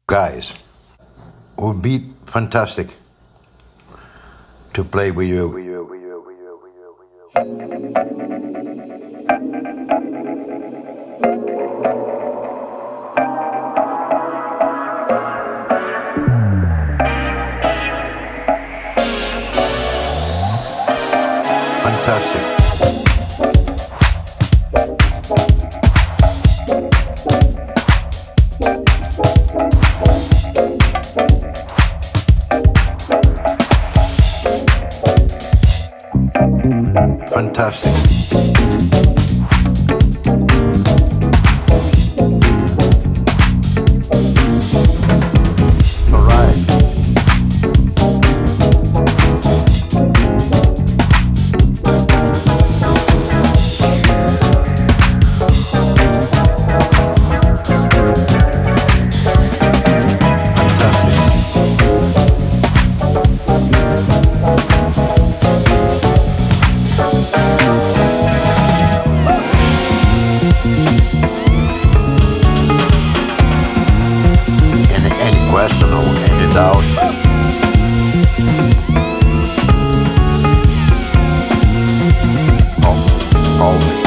Guys, it would be fantastic to play with you. Fantastic. Fantastic. All right. Any question or any doubt? Always.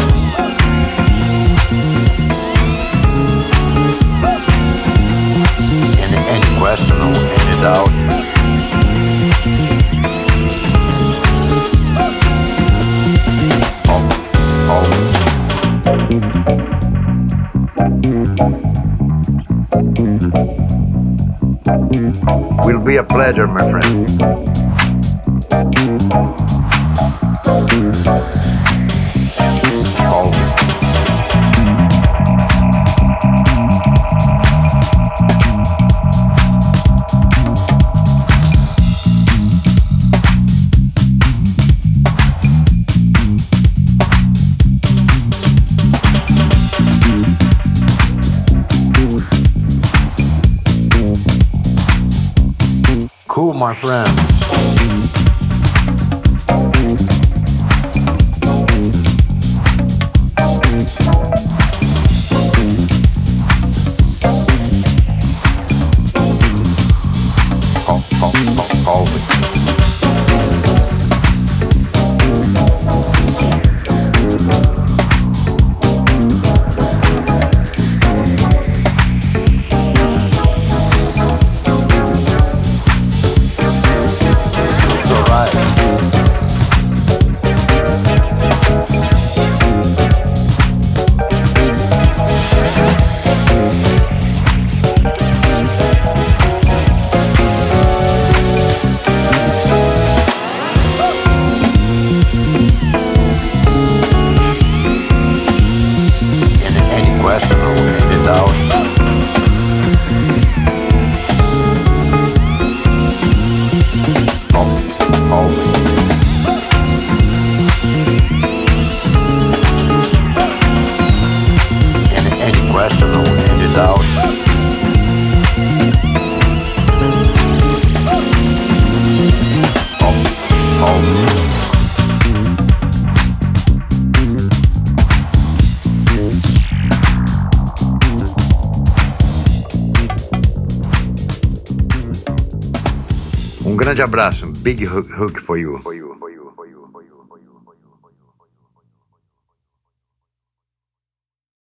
Any question or any doubt? Always. Will be a pleasure, my friend. Always. Cool, my friend. Always. Any question or any doubt? Always. Any question or any doubt? Always. Um grande abraço, big hug for you.